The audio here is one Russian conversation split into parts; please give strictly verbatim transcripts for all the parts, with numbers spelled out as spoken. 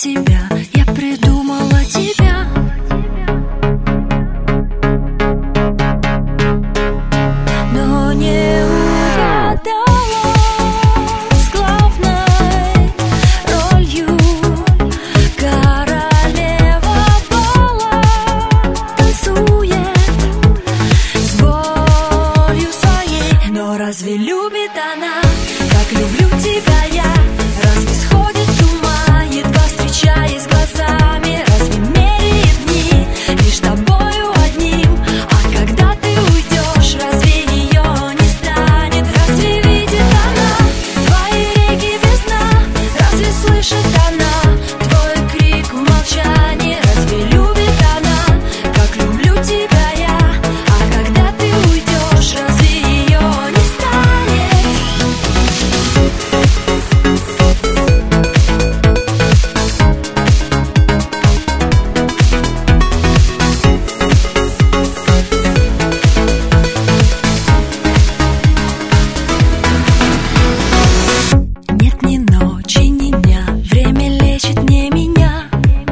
себя я придумала тебя. Но не угадала с главной ролью. Королева бала танцует с болью своей. Но разве любит она, как люблю тебя я? Разве сходит с ума, едва встречаясь глазами? Разве меряет дни лишь тобою одним? А когда ты уйдешь, разве ее не станет? Разве видит она твои реки без дна? Разве слышит она твой крик в молчании? Разве любит она, как люблю тебя я? А когда ты уйдешь, разве ее не станет? Нет ни ночи, ни дня, время лечит не меня.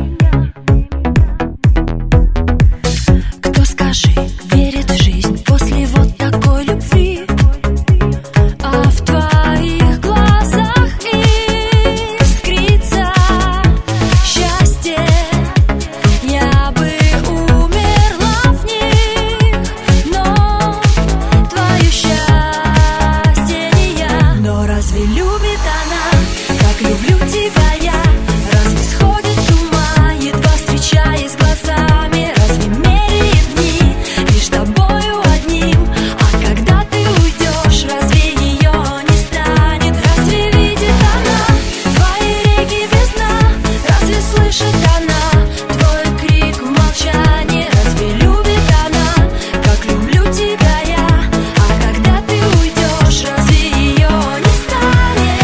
Кто, скажи, верит в жизнь после вот такой любви? А в твоих глазах искрится счастье. Я бы умерла в них, но твое счастье не я. Но разве любит она, как люблю тебя я? Разве сходит с ума, едва встречаясь глазами? Разве меряет дни лишь тобою одним? А когда ты уйдешь, разве ее не станет? Разве видит она твои реки без дна? Разве слышит она твой крик в молчании? Разве любит она, как люблю тебя я? А когда ты уйдешь, разве ее не станет?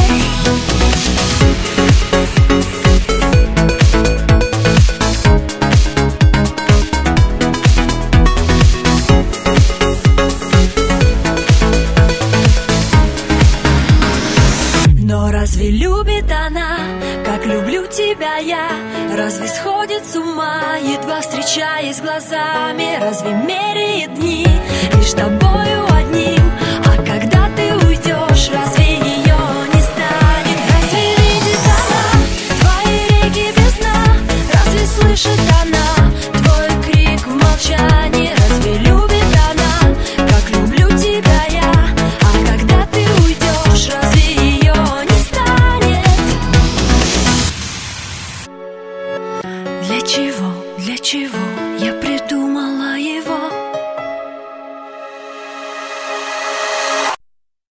Но разве любит она, как люблю тебя я? Разве сходит с ума, едва встречаясь глазами? Разве меряет дни лишь тобою одним? А когда ты уйдешь, разве ее не станет? Разве видит она твои реки без дна? Разве слышит она твой крик в молчании? Разве любит она, как люблю тебя я? А когда ты уйдешь, разве ее не станет? Для чего, для чего